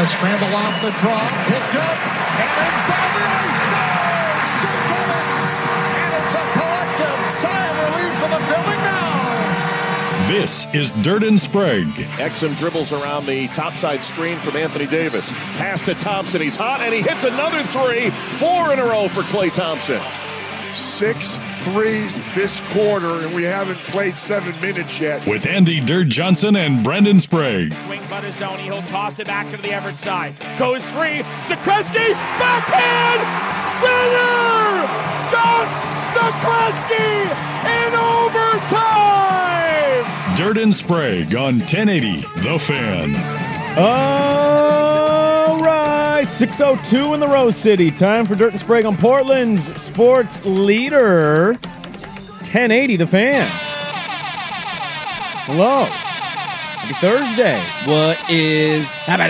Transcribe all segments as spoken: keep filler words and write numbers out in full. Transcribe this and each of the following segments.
a scramble off the draw. Picked up, and it's down there. He scores! Jake Evans! And it's a collective sigh of relief for the building now. This is Dirt and Sprague. Exum dribbles around the topside screen from Anthony Davis. Pass to Thompson. He's hot, and he hits another three. Four in a row for Klay Thompson. Six threes this quarter, and we haven't played seven minutes yet. With Andy Dirt Johnson and Brendan Sprague. Swing butters zone. He'll toss it back to the Everett side. Goes free. Zakreski. Backhand. Winner! Josh Zakreski in overtime! Dirt and Sprague on ten eighty The Fan. All right, six oh two in the Rose City. Time for Dirt and Sprague on Portland's sports leader, ten eighty The Fan. Hello. Happy Thursday. What is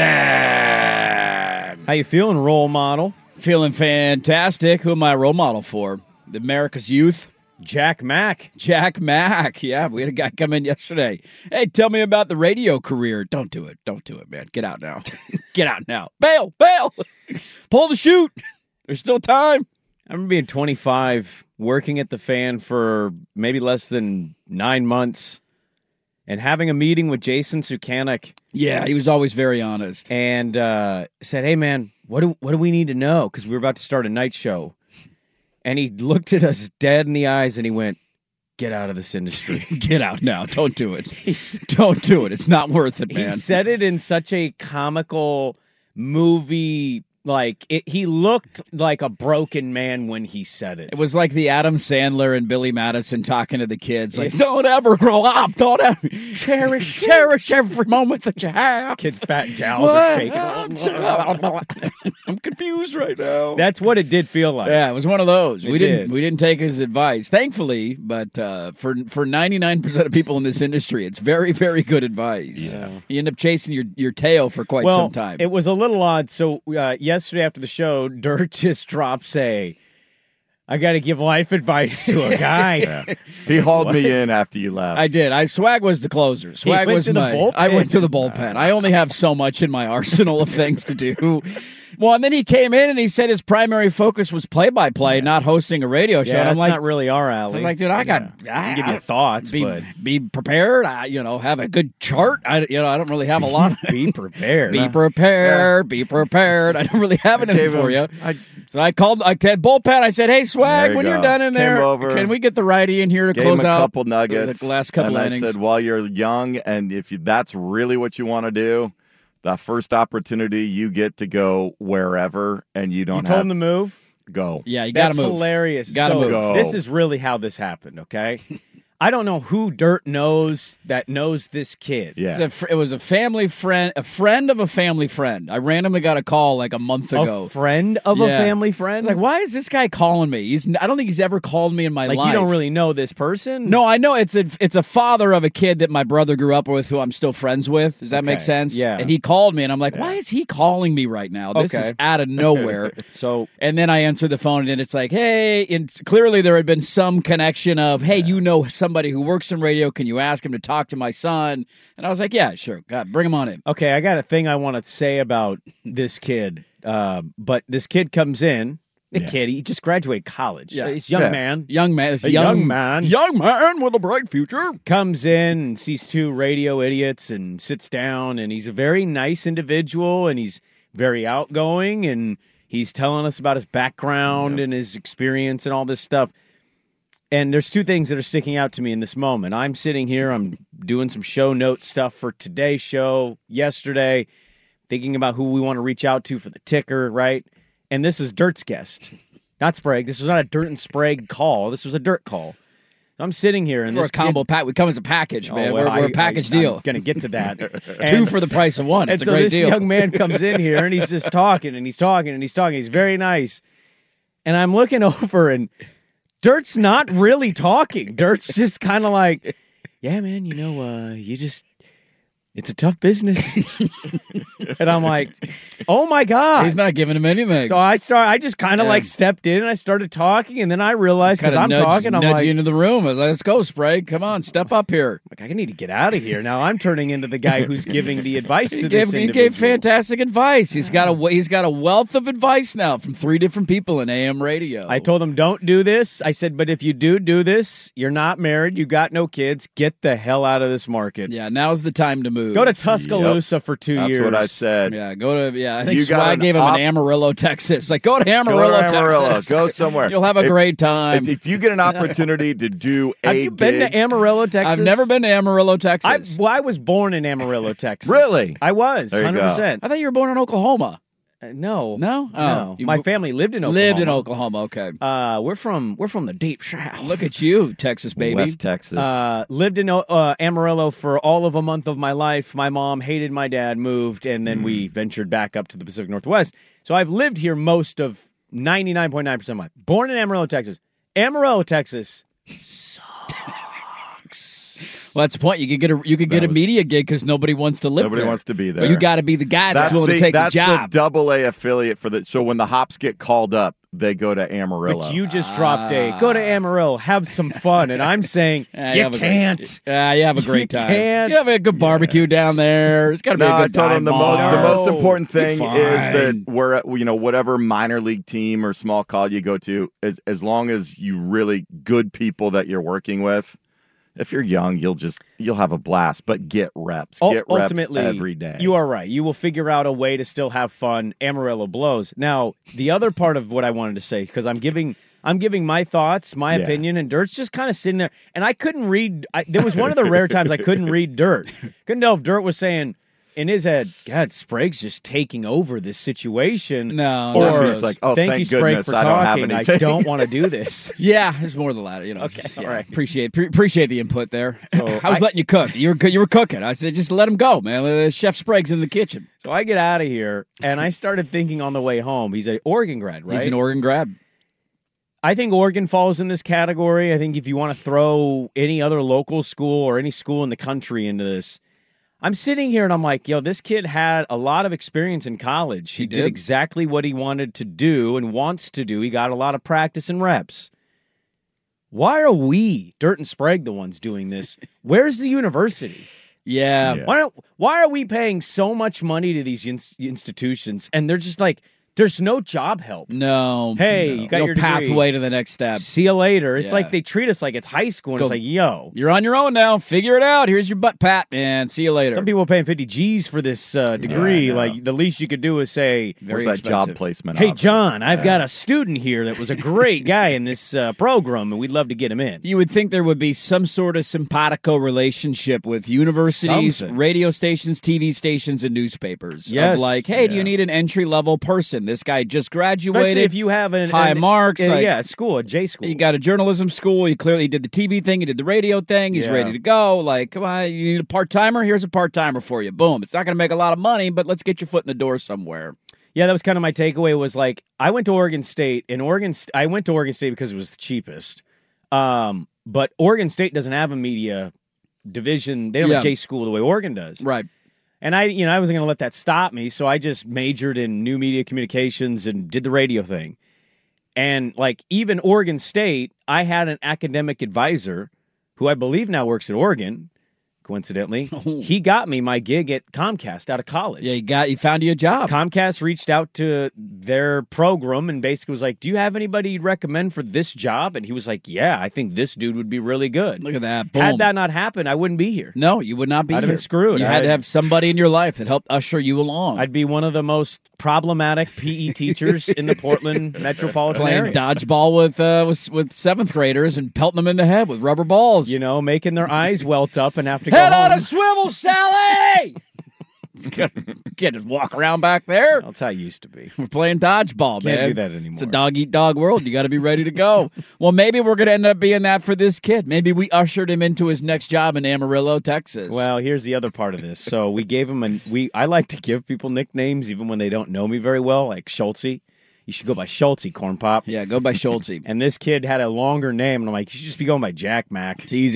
happening? How you feeling, role model? Feeling fantastic. Who am I a role model for? The America's youth? Jack Mack. Jack Mack. Yeah, we had a guy come in yesterday. Hey, tell me about the radio career. Don't do it. Don't do it, man. Get out now. Get out now. Bail. Bail. Pull the chute. There's still time. I remember being twenty-five, working at the Fan for maybe less than nine months, and having a meeting with Jason Sukanik. Yeah, he was always very honest. And uh, said, hey, man, what do, what do we need to know? Because we were about to start a night show. And he looked at us dead in the eyes and he went, get out of this industry. Get out now. Don't do it. Don't do it. It's not worth it, man. He said it in such a comical movie, like, it, he looked like a broken man when he said it. It was like the Adam Sandler and Billy Madison talking to the kids. Like, don't ever grow up. Don't ever. Cherish, cherish every moment that you have. Kids' fat jowls are shaking. I'm confused right now. That's what it did feel like. Yeah, it was one of those. It we didn't did. we didn't take his advice, thankfully. But uh, for for ninety-nine percent of people in this industry, it's very very good advice. Yeah. You end up chasing your, your tail for quite well, some time. It was a little odd. So uh, yesterday after the show, Dirt just drops a, I got to give life advice to a guy. Yeah. He hauled What? me in after you left. I did. I Swag was the closer. Swag went was to the my. bullpen. I went to the bullpen. I only have so much in my arsenal of things to do. Well, and then he came in and he said his primary focus was play-by-play, not hosting a radio show. Yeah, and I'm that's like, not really our alley. I was like, dude, I got. Yeah. I I, can give you I- thoughts, be, but be prepared. I, you know, have a good chart. I, you know, I don't really have a lot. Of, be prepared. be prepared. Be prepared. I don't really have anything Gave for him- you. I- So I called. I had bullpen. I said, "Hey, Swag, There you when you're go. done in Came there, over, can we get the righty in here to Gave close him a out couple nuggets. the last couple and innings?" I said, while you're young and if you, that's really what you want to do, that first opportunity you get to go wherever and you don't You have told him to move? go. Yeah, you got That's to move. hilarious. Gotta so move. Go. This is really how this happened, okay? I don't know who Dirt knows that knows this kid. Yeah. It was, a, fr- it was a family friend, a friend of a family friend. I randomly got a call like a month ago. A friend of Yeah. a family I friend? was like, why is this guy calling me? He's. I don't think he's ever called me in my Like, life. you don't really know this person? No, I know it's a it's a father of a kid that my brother grew up with, who I'm still friends with. Does that make Okay. sense? Yeah. And he called me, and I'm like, why is he calling me right now? This Okay. is out of nowhere. So, And then I answered the phone, and it's like, hey, and clearly there had been some connection of, hey, you know somebody who works in radio. Can you ask him to talk to my son? And I was like, yeah, sure. God, bring him on in. okay, I got a thing I want to say about this kid. Uh, but this kid comes in. A Yeah. kid, he just graduated college. Yeah. He's a young Yeah. man. Young man. It's A young man. Young man with a bright future. Comes in and sees two radio idiots and sits down, and he's a very nice individual, and he's very outgoing, and he's telling us about his background and his experience and all this stuff. And there's two things that are sticking out to me in this moment. I'm sitting here, I'm doing some show note stuff for today's show, yesterday, thinking about who we want to reach out to for the ticker, right? And this is Dirt's guest, not Sprague. This was not a Dirt and Sprague call. This was a Dirt call. I'm sitting here, and We're this a combo kid, pack. We come as a package, man. Oh, well, we're, we're I- a package I, deal. I'm going to get to that. Two And- for the price of one. And It's a so great this deal. young man comes in here, and he's just talking, and he's talking, and he's talking. He's very nice. And I'm looking over, and Dirt's not really talking. Dirt's just kind of like, yeah, man, you know, uh, you just, it's a tough business. And I'm like, oh my God. He's not giving him anything. So I start. I just kind of Yeah. like stepped in and I started talking, and then I realized because Kinda I'm nudge, talking, I'm nudge like, you into the room. I was like, let's go, Sprague. Come on, step up here. like, I need to get out of here now. I'm turning into the guy who's giving the advice He to gave, this he individual. gave fantastic advice. He's got a he's got a wealth of advice now from three different people in A M radio. I told him, don't do this. I said, but if you do do this, you're not married, you got no kids, get the hell out of this market. yeah, now's the time to move. Go to Tuscaloosa for two That's years. what I said. Yeah, go to yeah. I think You got Swag an gave him op- an Amarillo, Texas. Like go to Go Amarillo, to Amarillo. Texas. Go somewhere. You'll have a If- great time. If you get an opportunity to do a Have you been gig- to Amarillo, Texas? I've never been to Amarillo, I, Texas. well, I was born in Amarillo, Texas. Really? I was, There you one hundred percent. I thought you were born in Oklahoma. Uh, No. No? Oh, No. you My mo- family lived in Oklahoma. Lived in Oklahoma. Okay. Uh, we're from we're from the deep south. Look at you, Texas baby. West Texas. Uh, lived in uh, Amarillo for all of a month of my life. My mom hated my dad, moved, and then we ventured back up to the Pacific Northwest. So I've lived here most of ninety-nine point nine percent of my life. Born in Amarillo, Texas. Amarillo, Texas. Well, that's the point. You could get a you could get That a was- media gig because nobody wants to live Nobody there. wants to be there. But you got to be the guy that's, that's willing the, to take that's the job. the double A affiliate for the. So when the Hops get called up, they go to Amarillo. But you just dropped a go to Amarillo, have some fun, and I'm saying Yeah, you have a great- can't. Yeah, you have a great You time. can't. You have a good barbecue down there. It's got to be No, a I good told time. him the Mom. most, the most No. important thing Be is that fine. we're at, you know, whatever minor league team or small college you go to, as as long as you really good people that you're working with. If you're young, you'll just you'll have a blast, but get reps, Ul- get reps Ultimately, every day. You are right. You will figure out a way to still have fun. Amarillo blows. Now, the other part of what I wanted to say, because I'm giving I'm giving my thoughts, my Yeah. opinion, and Dirt's just kind of sitting there. And I couldn't read. I, there was one of the rare times I couldn't read Dirt. Couldn't tell if Dirt was saying in his head, God, Sprague's just taking over this situation. No, Or not if those. he's like, oh, Thank thank you, Sprague, goodness, for I don't have talking. I anything. don't want to do this. Yeah, it's more the latter. You know. Okay, just, all yeah, right. Appreciate pre- appreciate the input there. So I was I- letting you cook. You were you were cooking. I said just let him go, man. Uh, Chef Sprague's in the kitchen. So I get out of here, and I started thinking on the way home. He's an Oregon grad, right? He's an Oregon grad. I think Oregon falls in this category. I think if you want to throw any other local school or any school in the country into this, I'm sitting here and I'm like, yo, this kid had a lot of experience in college. He, He did. did. exactly what he wanted to do and wants to do. He got a lot of practice and reps. Why are we, Dirt and Sprague, the ones doing this? Where's the university? Yeah. Yeah. Why don't, why are we paying so much money to these in- institutions and they're just like, there's no job help? No. Hey, no. you got no your degree. pathway to the next step. See you later. It's Yeah. like they treat us like it's high school, and Go- it's like, yo. You're on your own now. Figure it out. Here's your butt pat, and see you later. Some people are paying fifty G's for this uh, degree. know. like, the least you could do is say, Very Where's that job expensive. placement? hey, offer? John, I've got a student here that was a great guy in this uh, program, and we'd love to get him in. You would think there would be some sort of simpatico relationship with universities, Something. radio stations, T V stations, and newspapers. Yes. Of like, hey, do you Yeah. need an entry level person? This guy just graduated. Especially if you have an, high an- marks, uh, like- yeah, a school, a J school. You got a journalism school. You clearly did the T V thing. You did the radio thing. He's Yeah. ready to go. Like, come on, you need a part timer? Here's a part timer for you. Boom. It's not going to make a lot of money, but let's get your foot in the door somewhere. Yeah, that was kind of my takeaway. Was like, I went to Oregon State, and Oregon, St- I went to Oregon State because it was the cheapest. Um, but Oregon State doesn't have a media division. They don't have Yeah. a J school the way Oregon does. Right. And I, you know, I wasn't going to let that stop me, so I just majored in new media communications and did the radio thing. And like even Oregon State, I had an academic advisor who I believe now works at Oregon. Coincidentally, he got me my gig at Comcast out of college. Yeah, you got you found you a job. Comcast reached out to their program and basically was like, do you have anybody you'd recommend for this job? And he was like, yeah, I think this dude would be really good. Look at that. Boom. Had that not happened, I wouldn't be here. No, you would not be I'd have here. been screwed. You had I'd- to have somebody in your life that helped usher you along. I'd be one of the most problematic P E teachers in the Portland metropolitan playing area. dodgeball with, uh, with with seventh graders and pelting them in the head with rubber balls. You know, making their eyes welt up and have to Head go on home. a swivel, Sally! Can't just walk around back there. That's how it used to be. We're playing dodgeball, Can't man. do that anymore. It's a dog eat dog world. You got to be ready to go. Well, maybe we're going to end up being that for this kid. Maybe we ushered him into his next job in Amarillo, Texas. Well, here's the other part of this. So we gave him a we. I like to give people nicknames even when they don't know me very well, like Schultzy. You should go by Schultzy, Corn Pop. yeah, go by Schultzy. And this kid had a longer name, and I'm like, you should just be going by Jack Mac. It's easy.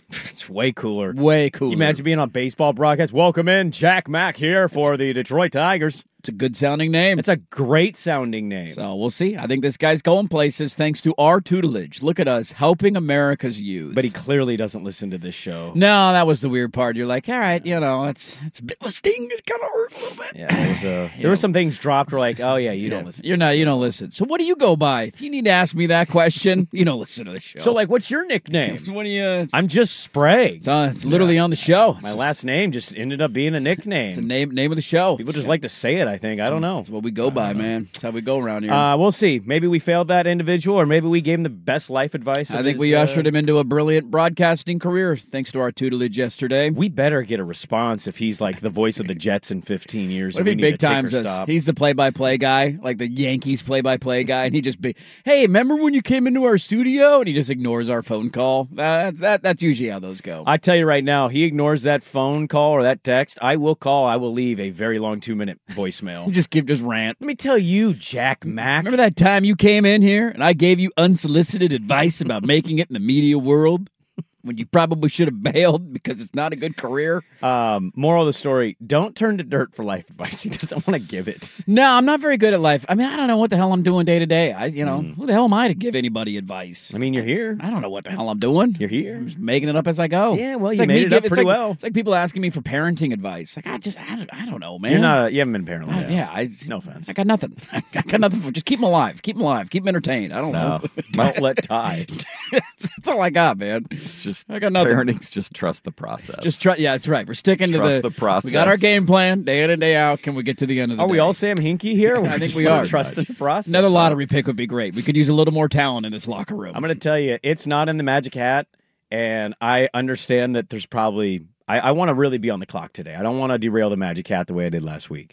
It's way cooler. Way cooler. You imagine being on baseball broadcast. Welcome in, Jack Mack here for the Detroit Tigers. It's a good sounding name. It's a great sounding name. So we'll see. I think this guy's going places thanks to our tutelage. Look at us helping America's youth. But he clearly doesn't listen to this show. No, that was the weird part. You're like, all right, you know, it's it's a bit of a sting. It's kind of hurt a little bit. Yeah, there's a, there were some things dropped. Where like, oh yeah, you Yeah. don't listen. You're not. You don't listen. So what do you go by? If you need to ask me that question, you don't listen to the show. So like, what's your nickname? what do you? I'm just Sprague. It's, on, it's literally on the show. My last name just ended up being a nickname. It's a name name of the show. People just like to say it. I think. I don't know. That's what we go by, man. That's how we go around here. Uh, we'll see. Maybe we failed that individual, or maybe we gave him the best life advice. I of think his, we uh, ushered him into a brilliant broadcasting career thanks to our tutelage yesterday. We better get a response if he's like the voice of the Jets in fifteen years. What if and he we need big a ticker times us? stop. He's the play-by-play guy, like the Yankees play-by-play guy, and he just be, hey, remember when you came into our studio? And he just ignores our phone call. That, that That's usually how those go. I tell you right now, he ignores that phone call or that text. I will call. I will leave a very long two-minute voicemail. Just give just rant. Let me tell you, Jack Mack. Remember that time you came in here and I gave you unsolicited advice about making it in the media world when you probably should have bailed because it's not a good career? Um, moral of the story, don't turn to Dirt for life advice. He doesn't want to give it. No, I'm not very good at life. I mean, I don't know what the hell I'm doing day to day. I, you know, who the hell am I to give anybody advice? I mean, you're here. I don't know what the hell I'm doing. You're here. I'm just making it up as I go. Yeah, well, It's you like made me it give- up it's pretty like- well. It's like people asking me for parenting advice. Like I just, I don't, I don't know, man. You're not. A, you haven't been apparently. I- yeah, I, no offense. I got nothing. I got nothing for. Just keep them alive. Keep them alive. Keep them entertained. I don't know. Don't let Ty. that's, that's all I got, man. It's just I got nothing. parenting's just trust the process. Just try. Yeah, that's right. We're sticking Trust to the, the process. We got our game plan day in and day out. Can we get to the end of the Are day? we all Sam Hinkie here? I We're think just we like are. Trusting the process. Another lottery pick would be great. We could use a little more talent in this locker room. I'm going to tell you, it's not in the Magic Hat, and I understand that there's probably. I, I want to really be on the clock today. I don't want to derail the Magic Hat the way I did last week.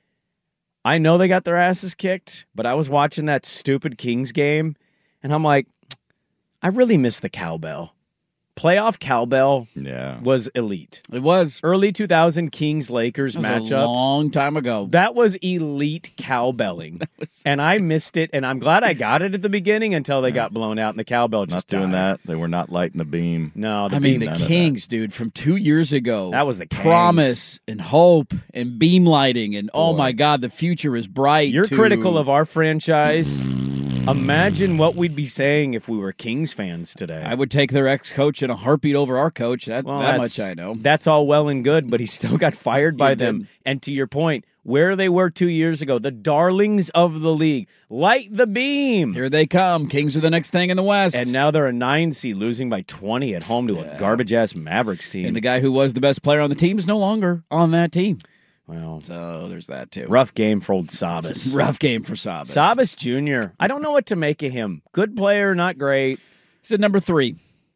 I know they got their asses kicked, but I was watching that stupid Kings game, and I'm like, I really miss the cowbell. Playoff cowbell Yeah. was elite. It was. Early two thousand Kings Lakers That was matchups. a long time ago. That was elite cowbelling. was- and I missed it, and I'm glad I got it at the beginning until they got blown out and the cowbell Not just doing died. that. They were not lighting the beam. No, the I mean, beam- the none of Kings, dude, from two years ago. That was the Kings. promise and hope and beam lighting and oh Boy. my God, the future is bright. You're to- critical of our franchise. Imagine what we'd be saying if we were Kings fans today. I would take their ex-coach in a heartbeat over our coach. That, Well, that that's- much I know. That's all well and good, but he still got fired by He them. did. And to your point, where they were two years ago, the darlings of the league, light the beam. Here they come. Kings are the next thing in the West. And now they're a nine seed, losing by twenty at home to a garbage ass Mavericks team. And the guy who was the best player on the team is no longer on that team. well, So there's that too. rough game for old Sabas. Rough game for Sabas. Sabas Junior I don't know what to make of him. Good player, not great. He's at number three.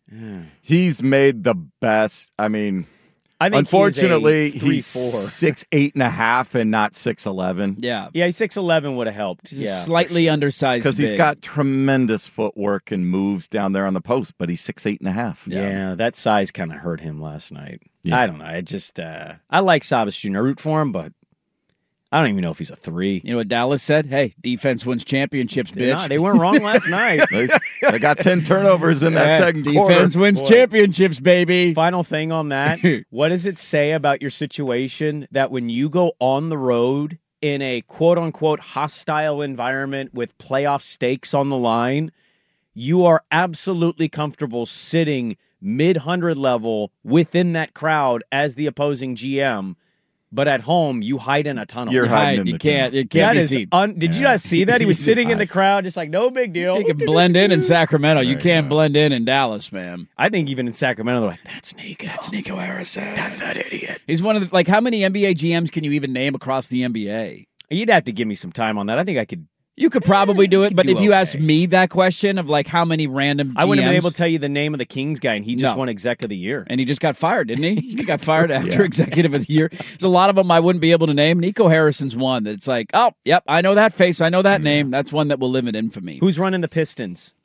He's made the best. I mean, I think unfortunately, he's, a three, he's four. six eight and a half and not six eleven. Yeah. Yeah, six eleven would have helped. He's a Yeah, slightly undersized. Because he's big. got tremendous footwork and moves down there on the post, but he's six eight and a half. Yeah, that size kind of hurt him last night. Yeah. I don't know. I just uh, I like Sabas Junior I root for him, but I don't even know if he's a three. You know what Dallas said? Hey, defense wins championships, They're bitch. not- they weren't wrong last night. They, they got ten turnovers in that Yeah, second defense quarter. wins Boy. championships, baby. Final thing on that. What does it say about your situation that when you go on the road in a quote unquote hostile environment with playoff stakes on the line, you are absolutely comfortable sitting mid hundred level within that crowd as the opposing G M, but at home you hide in a tunnel. You're You hiding hide, in you the can't. tunnel. It can't That be is seen. un- did you not see that? He was sitting in the crowd just like, no big deal. You can blend in in Sacramento. You There you can't go. blend in in Dallas, man. I think even in Sacramento, they're like, that's Nico. That's Nico Harrison. That's that idiot. He's one of the, like, how many N B A G Ms can you even name across the N B A? You'd have to give me some time on that. I think I could. You could probably do it, but do if you okay. ask me that question of like how many random G Ms, I wouldn't have been able to tell you the name of the Kings guy, and he just No. won Exec of the Year. and he just got fired, didn't he? He got fired after Executive of the Year. There's a lot of them I wouldn't be able to name. Nico Harrison's one that's like, oh, yep, I know that face, I know that name. That's one that will live in infamy. Who's running the Pistons?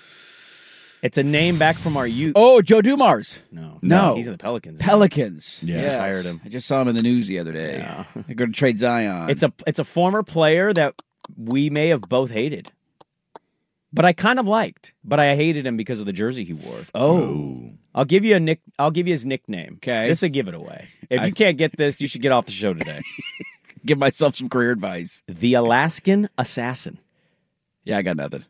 It's a name back from our youth. Oh, Joe Dumars. no, No. he's in the Pelicans. Pelicans. Yeah. Yes. Just hired him. I just saw him in the news the other day. Yeah. They're going to trade Zion. It's a it's a former player that we may have both hated, but I kind of liked. But I hated him because of the jersey he wore. oh, I'll give you a nick. I'll give you his nickname. Okay. This will give it away. If I- you can't get this, you should get off the show today. Give myself some career advice. The Alaskan Assassin. Yeah, I got nothing.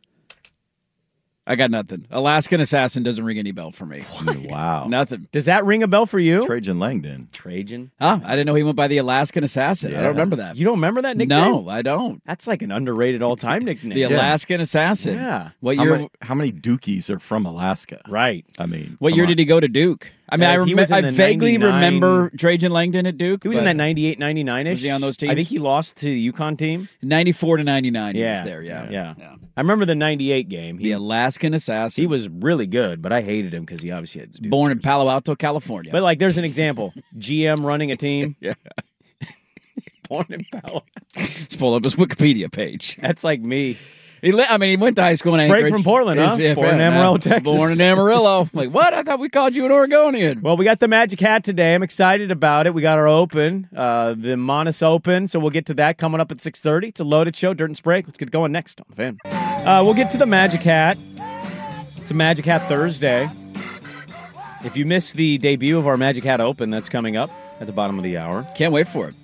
I got nothing. Alaskan Assassin doesn't ring any bell for me. Wow. Nothing. Does that ring a bell for you? Trajan Langdon. Trajan. Huh? I didn't know he went by the Alaskan Assassin. I Yeah. don't remember that. You don't remember that nickname? No, I don't. That's like an underrated all-time nickname. The Alaskan Assassin. Yeah. What How year? many, how many Dookies are from Alaska? Right. I mean, What come year on. did he go to Duke? I mean, I, As rem- he was in I the vaguely ninety-nine remember Trajan Langdon at Duke. He was but in that ninety-eight, ninety-nine-ish. Was he on those teams? I think he lost to the UConn team. ninety-four to ninety-nine. He Yeah. was there. Yeah. Yeah. I remember the ninety-eight game. The He, Alaskan Assassin. he was really good, but I hated him because he obviously had to do born in Palo Alto, California. But like, there's an example. G M running a team. yeah. Born in Palo. Let's pull up his Wikipedia page. That's like me. He li- I mean, he went to high school in Straight Anchorage. from Portland, huh? He's- yeah, Born in fair Amarillo, enough. Texas. Born in Amarillo. Like, what? I thought we called you an Oregonian. Well, we got the Magic Hat today. I'm excited about it. We got our Open, uh, the Monas Open, so we'll get to that coming up at six thirty. It's a loaded show, Dirt and Sprague. Let's get going next on the Fan. Uh, we'll get to the Magic Hat. It's a Magic Hat Thursday. If you missed the debut of our Magic Hat Open, that's coming up at the bottom of the hour. Can't wait for it.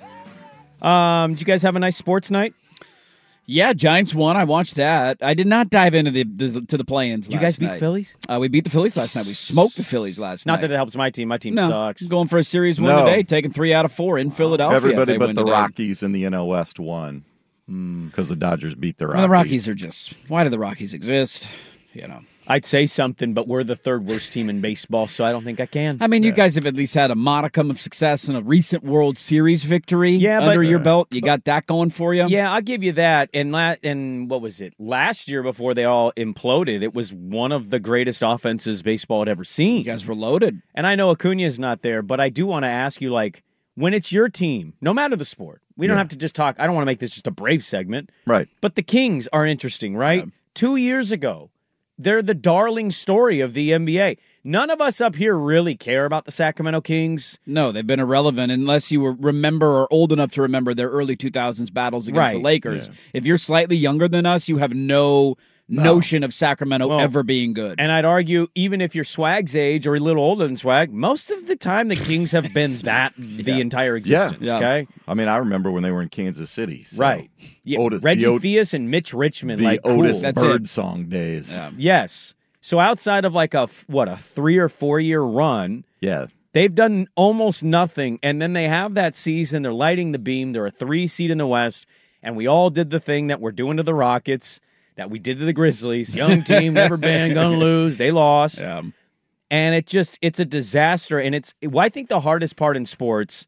Um, did you guys have a nice sports night? Yeah, Giants won. I watched that. I did not dive into the, the to the play-ins. Did you last guys beat night. the Phillies? Uh, we beat the Phillies last night. We smoked the Phillies last Not night. that it helps my team. My team no, sucks. going for a series win No. today, taking three out of four in Philadelphia. if Everybody they but win the today. Rockies in the N L West won because the Dodgers beat the Rockies. Well, the Rockies are just. Why do the Rockies exist? You know. I'd say something, but we're the third worst team in baseball, so I don't think I can. I mean, you guys have at least had a modicum of success in a recent World Series victory Yeah, but- under your belt. You got that going for you. Yeah, I'll give you that. And la- and what was it? Last year before they all imploded, it was one of the greatest offenses baseball had ever seen. You guys were loaded. And I know Acuna's not there, but I do want to ask you, like, when it's your team, no matter the sport, we don't Yeah. have to just talk. I don't want to make this just a Brave segment. Right. But the Kings are interesting, right? Two years ago, they're the darling story of the N B A. None of us up here really care about the Sacramento Kings. No, they've been irrelevant unless you were remember or old enough to remember their early two thousands battles against the Right. Lakers. If you're slightly younger than us, you have no, notion of Sacramento Well, ever being good. And I'd argue, even if you're Swag's age or a little older than Swag, most of the time the Kings have been that the entire existence, Yeah. okay? I mean, I remember when they were in Kansas City. so Right. Yeah, Otis- Reggie the Ot- Theus and Mitch Richmond, the like, Otis cool. That's Bird it. song days. Yeah. Yes. So outside of like a, f- what, a three or four year run, Yeah. they've done almost nothing. And then they have that season. They're lighting the beam. They're a three seed in the West. And we all did the thing that we're doing to the Rockets, that we did to the Grizzlies. Young team, never been, gonna lose. They lost. Yeah. And it just, it's a disaster. And it's, well, I think the hardest part in sports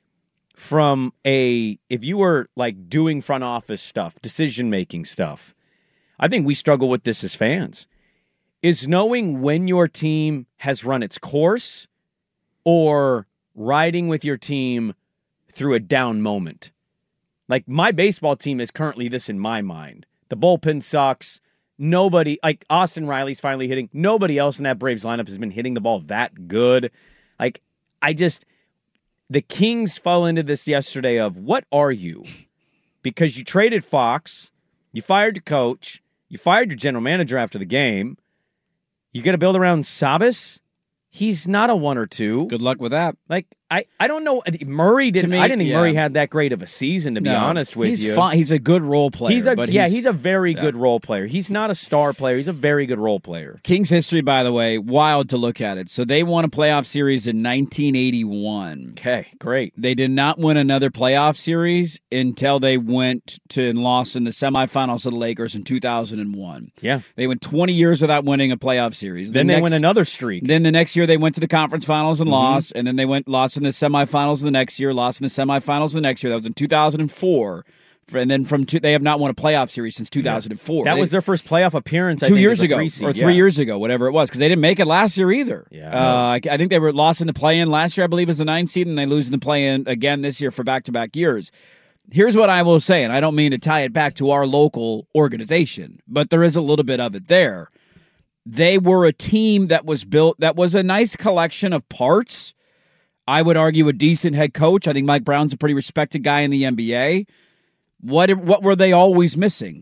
from a, if you were like doing front office stuff, decision making stuff, I think we struggle with this as fans, is knowing when your team has run its course or riding with your team through a down moment. Like my baseball team is currently this in my mind. The bullpen sucks. Nobody, like Austin Riley's finally hitting. Nobody else in that Braves lineup has been hitting the ball that good. Like, I just, the Kings fell into this yesterday of, what are you? Because you traded Fox, you fired your coach, you fired your general manager after the game. You got to build around Sabas. He's not a one or two. Good luck with that. Like, I, I don't know. Murray didn't. me, I didn't think yeah. Murray had that great of a season, to be No, honest with he's you. Fine. He's a good role player. He's a but yeah. he's, He's a very good role player. He's not a star player. He's a very good role player. Kings history, by the way, wild to look at it. So they won a playoff series in nineteen eighty-one. Okay, great. They did not win another playoff series until they went to and lost in the semifinals to the Lakers in two thousand one. Yeah. They went twenty years without winning a playoff series. Then The they next- win another streak. Then the next year they went to the conference finals and Mm-hmm. lost, and then they went lost in the semifinals the next year, lost in the semifinals the next year. That was in two thousand four. And then from two, they have not won a playoff series since two thousand four. that They- was their first playoff appearance. I two think, years as a ago three seed. or three Yeah. years ago, whatever it was, because they didn't make it last year either. Yeah. uh, I, I think they were lost in the play-in last year, I believe, as the ninth seed, and they lose in the play-in again this year for back-to-back years. Here's what I will say, and I don't mean to tie it back to our local organization, but there is a little bit of it there. They were a team that was built, that was a nice collection of parts. I would argue a decent head coach. I think Mike Brown's a pretty respected guy in the N B A. What what were they always missing?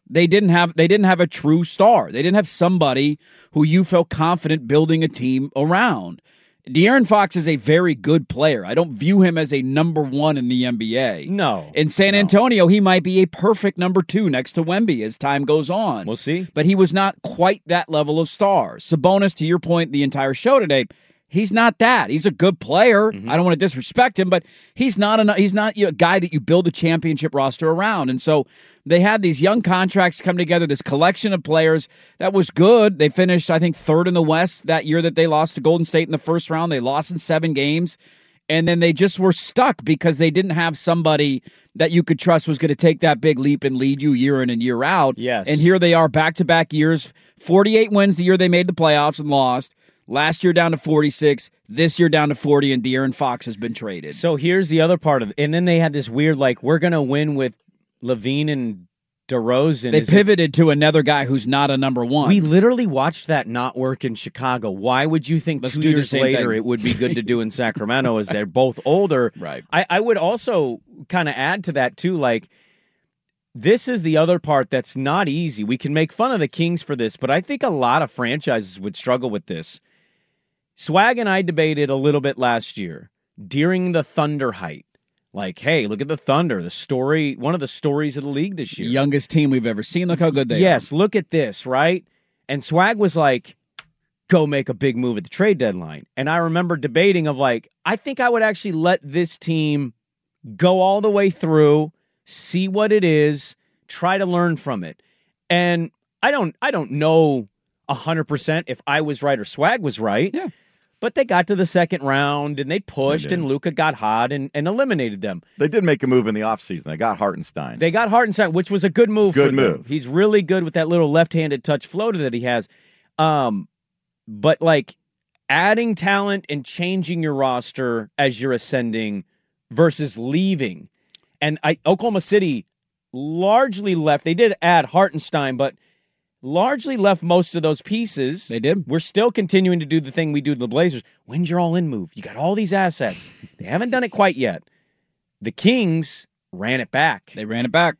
They didn't have they didn't have a true star. They didn't have somebody who you felt confident building a team around. De'Aaron Fox is a very good player. I don't view him as a number one in the N B A. No. In San no. Antonio, he might be a perfect number two next to Wemby as time goes on. We'll see. But he was not quite that level of star. Sabonis, to your point, the entire show today, he's not that. He's a good player. Mm-hmm. I don't want to disrespect him, but he's not a, he's not a guy that you build a championship roster around. And so they had these young contracts come together, this collection of players that was good. They finished, I think, third in the West that year that they lost to Golden State in the first round. They lost in seven games. And then they just were stuck because they didn't have somebody that you could trust was going to take that big leap and lead you year in and year out. Yes. And here they are back-to-back years, forty-eight wins the year they made the playoffs and lost. Last year down to forty-six, this year down to forty, and De'Aaron Fox has been traded. So here's the other part of it. And then they had this weird, like, we're going to win with Levine and DeRozan. They Is pivoted it, to another guy who's not a number one. We literally watched that not work in Chicago. Why would you think Let's two do the years same later thing. it would be good to do in Sacramento as they're both older? Right. I, I would also kind of add to that, too, like, this is the other part that's not easy. We can make fun of the Kings for this, but I think a lot of franchises would struggle with this. Swag and I debated a little bit last year during the Thunder height. Like, hey, look at the Thunder, the story, one of the stories of the league this year. Youngest team we've ever seen. Look how good they yes, are. Yes, look at this, right? And Swag was like, go make a big move at the trade deadline. And I remember debating of like, I think I would actually let this team go all the way through, see what it is, try to learn from it. And I don't I don't know one hundred percent if I was right or Swag was right. Yeah. But they got to the second round, and they pushed, They and Luka got hot and, and eliminated them. They did make a move in the offseason. They got Hartenstein. They got Hartenstein, which was a good move Good for them. move. He's really good with that little left-handed touch floater that he has. Um, but, like, adding talent and changing your roster as you're ascending versus leaving. And I, Oklahoma City largely left. They did add Hartenstein, but largely left most of those pieces. They did. We're still continuing to do the thing we do to the Blazers. When's your all-in move? You got all these assets. They haven't done it quite yet. The Kings ran it back. They ran it back.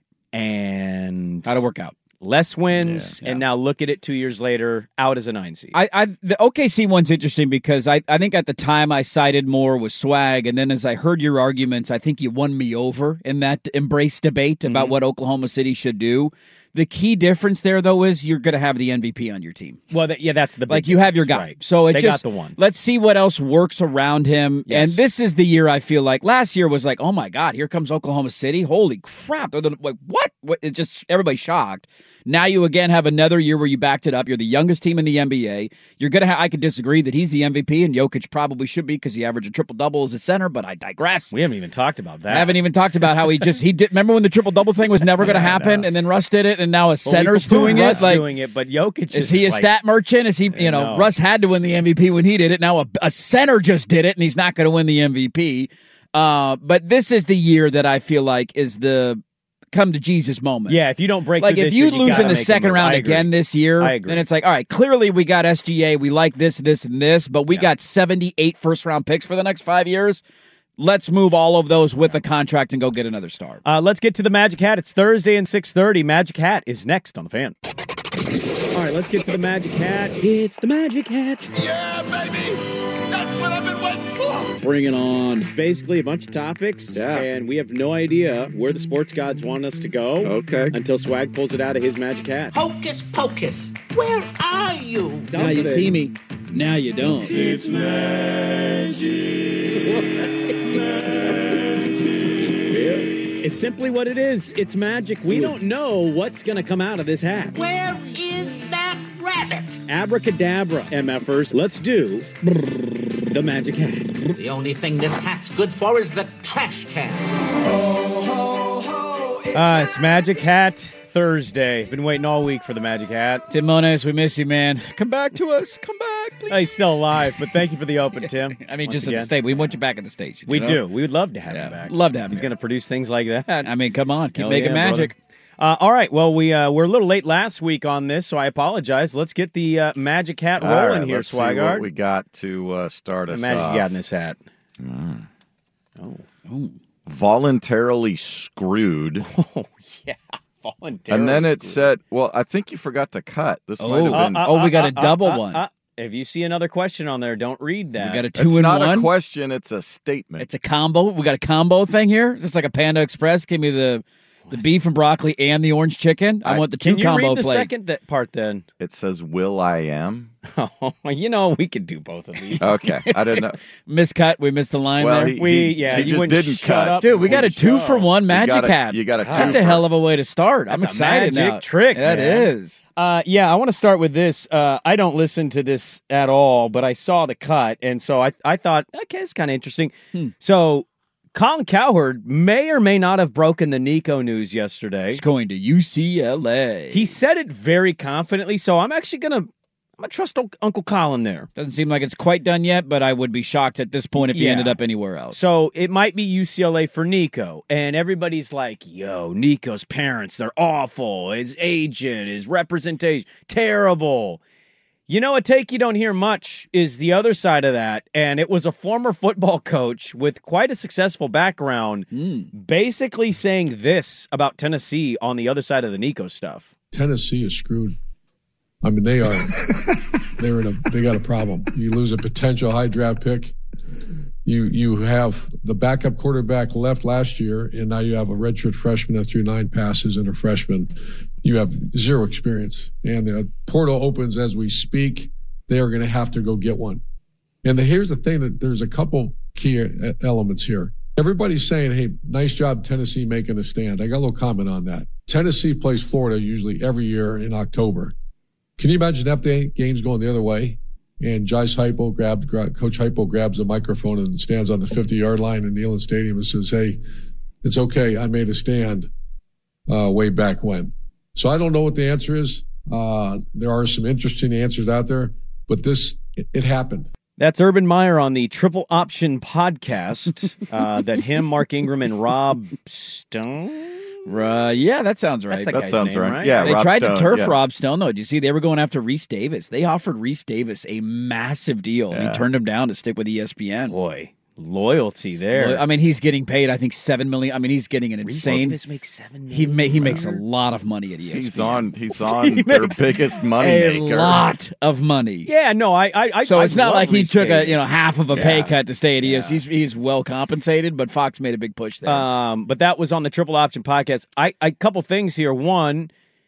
And how'd it work out? Less wins, Yeah, yeah. and now look at it two years later, out as a nine seed. I, I the O K C one's interesting because I, I think at the time I sided more with Swag, and then as I heard your arguments, I think you won me over in that embrace debate about Mhm. what Oklahoma City should do. The key difference there, though, is you're going to have the M V P on your team. Well, that, yeah, that's the big Like you have your guy, difference, right. so it They just got the one. let's see what else works around him. Yes. And this is the year I feel like last year was like, oh my God, here comes Oklahoma City. Holy crap! They're the, like what? What? It just everybody shocked. Now you again have another year where you backed it up. You're the youngest team in the N B A. You're gonna. Ha- I could disagree that he's the M V P and Jokic probably should be because he averaged a triple double as a center, but I digress. We haven't even talked about that. I haven't even talked about how he just he did. Remember when the triple double thing was never going to Yeah, I happen, know. and then Russ did it, and now a Well, we center's poo-poo doing Russ it. Like, doing it, but Jokic is is he a like, stat merchant? Is he? You know, No. Russ had to win the M V P when he did it. Now a, a center just did it, and he's not going to win the M V P. Uh, but this is the year that I feel like is the come to Jesus moment. Yeah, if you don't break Like through if this you year, lose gotta in the make a second move. round I agree. again this year, I agree. then it's like, all right, clearly we got S G A. We like this, this, and this, but we Yeah. got seventy-eight first round picks for the next five years. Let's move all of those with a contract and go get another star. Uh, let's get to the Magic Hat. It's Thursday and six thirty. Magic Hat is next on the Fan. All right, let's get to the Magic Hat. It's the Magic Hat. Yeah, baby! That's what I've been waiting for! Bring it on. It's basically a bunch of topics, Yeah. and we have no idea where the sports gods want us to go Okay. until Swag pulls it out of his Magic Hat. Hocus pocus, where are you? Now you see me. Now you don't. It's It's simply what it is. It's magic. We don't know what's going to come out of this hat. Where is that rabbit? Abracadabra, MFers. Let's do the Magic Hat. The only thing this hat's good for is the trash can. Uh, it's Magic Hat Thursday. Been waiting all week for the Magic Hat. Tim Mones, we miss you, man. Come back to us. Come back, please. Oh, he's still alive, but thank you for the open, Tim. I mean, Once just at again. the state. We want you back at the station. We you know? do. We would love to have Yeah, him back. love to have him He's here. going to produce things like that. I mean, come on. Keep Hell making yeah, magic. brother. Uh, all right. Well, we uh, we're a little late last week on this, so I apologize. Let's get the uh, Magic Hat All rolling right, here, let's see what Swigard. we got to uh, start The us magic off. you got in this hat. Voluntarily screwed. Oh, yeah. Voluntarily. And then it screwed. said, well, I think you forgot to cut. This might have Oh. been. Uh, Oh, we got a double uh, one. uh. If you see another question on there, don't read that. We got a it's two in not one. a question, it's a statement. It's a combo. We got a combo thing here. Just like a Panda Express. Give me the the beef and broccoli and the orange chicken. I, I- want the two Can you combo read the plate. second that part then? It says, will I am? Oh, you know, we could do both of these. Okay, I didn't know. Miscut. We missed the line Well, there. he, We- he- yeah, he you just wouldn't didn't shut cut. up. Dude, we got a two for one magic got a- hat. you got a That's two a for- hell of a way to start. I'm That's a excited magic now. trick, That man. is. Uh, yeah, I want to start with this. Uh, I don't listen to this at all, but I saw the cut, and so I I thought, okay, it's kind of interesting. Hmm. So Colin Cowherd may or may not have broken the Nico news yesterday. He's going to U C L A. He said it very confidently, so I'm actually gonna I'm gonna trust Unc- Uncle Colin there. Doesn't seem like it's quite done yet, but I would be shocked at this point if he Yeah. ended up anywhere else. So it might be U C L A for Nico, and everybody's like, "Yo, Nico's parents, they're awful. His agent, his representation, terrible." You know, a take you don't hear much is the other side of that, and it was a former football coach with quite a successful background, basically saying this about Tennessee on the other side of the Nico stuff. Tennessee is screwed. I mean, they are. They're in a. They got a problem. You lose a potential high draft pick. You you have the backup quarterback left last year, and now you have a redshirt freshman that threw nine passes and a freshman. You have zero experience, and the portal opens as we speak. They are going to have to go get one. And the, here's the thing: that there's a couple key elements here. Everybody's saying, "Hey, nice job, Tennessee, making a stand." I got a little comment on that. Tennessee plays Florida usually every year in October. Can you imagine if the game's going the other way? And Josh Heupel grabs, gra- Coach Heupel grabs a microphone and stands on the fifty-yard line in Neyland Stadium and says, "Hey, it's okay. I made a stand uh, way back when." So I don't know what the answer is. Uh, there are some interesting answers out there, but this, it, it happened. That's Urban Meyer on the Triple Option podcast uh, that him, Mark Ingram, and Rob Stone. Uh, yeah, that sounds right. That's that That guy's sounds name, right. right? Yeah, They Rob tried Stone, to turf yeah. Rob Stone, though. Did you see they were going after Reese Davis? They offered Reese Davis a massive deal, and Yeah. he turned him down to stick with E S P N. Boy, loyalty there. I mean, he's getting paid, I think, seven million. I mean, he's getting an insane. Davis makes seven He million. ma- he makes a lot of money at E S P N. He's on. He's on their makes biggest money a maker. lot of money. Yeah, no, I, I, I So I it's not love like he Reese took a Davis. you know half of a pay Yeah. cut to stay at E S. He's he's well compensated, but Fox made a big push there. Um, but that was on the Triple Option podcast. I, I couple things here. One,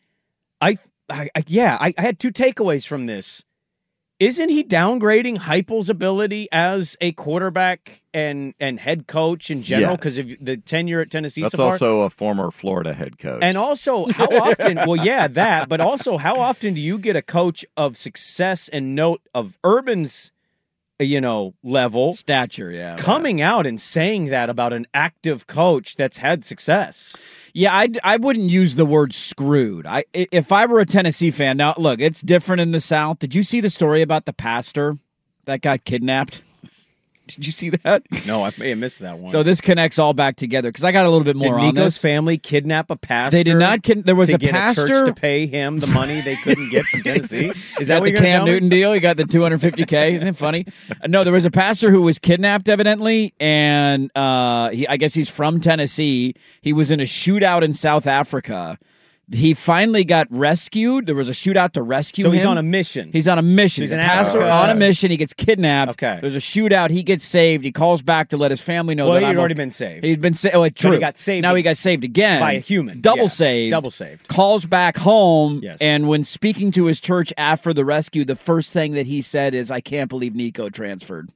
I, I, I yeah, I, I had two takeaways from this. Isn't he downgrading Heupel's ability as a quarterback and and head coach in general Yes. because of the tenure at Tennessee That's so far? also a former Florida head coach. And also, how often? Well, yeah, that. But also, how often do you get a coach of success and note of Urban's, you know, level Stature, yeah. coming out and saying that about an active coach that's had success? Yeah, I, I wouldn't use the word screwed. I if I were a Tennessee fan, now look, it's different in the South. Did you see the story about the pastor that got kidnapped? Did you see that? No, I may have missed that one. So this connects all back together because I got a little bit did more on Nico's this. family kidnap a pastor? They did not. Kid- there was to a get pastor a church to pay him the money they couldn't get from Tennessee. Is that got what the you're gonna Cam tell me? Newton deal? He got the two hundred fifty K. Isn't it funny? Uh, No, there was a pastor who was kidnapped, evidently, and uh, he, I guess he's from Tennessee. He was in a shootout in South Africa. He finally got rescued. There was a shootout to rescue So him. he's on a mission. He's on a mission. He's He's a in pastor Africa. on a mission. He gets kidnapped. Okay. There's a shootout. He gets saved. He calls back to let his family know Well, that he had I'm already okay. been saved. He's been saved. Oh, true. he got saved Now he got saved again by a human. Double Yeah, saved. double saved. Calls back home. Yes. And when speaking to his church after the rescue, the first thing that he said is, "I can't believe Nico transferred."